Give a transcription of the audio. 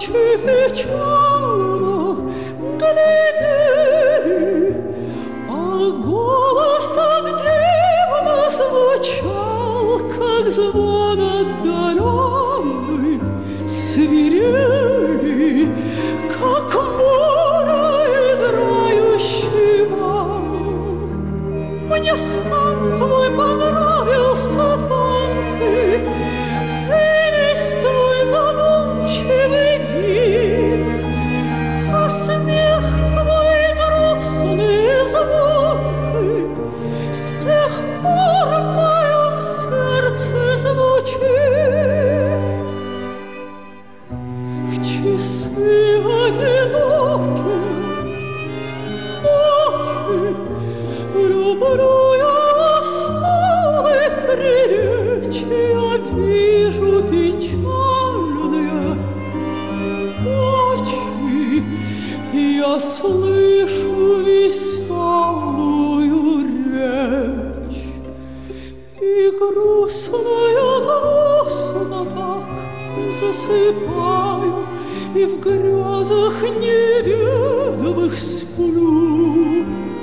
ночи печально глядели, а голос так дивно звучал, как звон отдаленный, свирели, как море играющий вал. Мне стан твой понравился тонкий, и весь твой задумчивый вид, а смех твой грустный и звонкий с тех пор в моем сердце звучит. В часы одинокие ночи люблю я усталых приречь, я вижу печальные очи, я слышу веселую речь, и грустно так засыпаю, и в грезах неведомых сплю.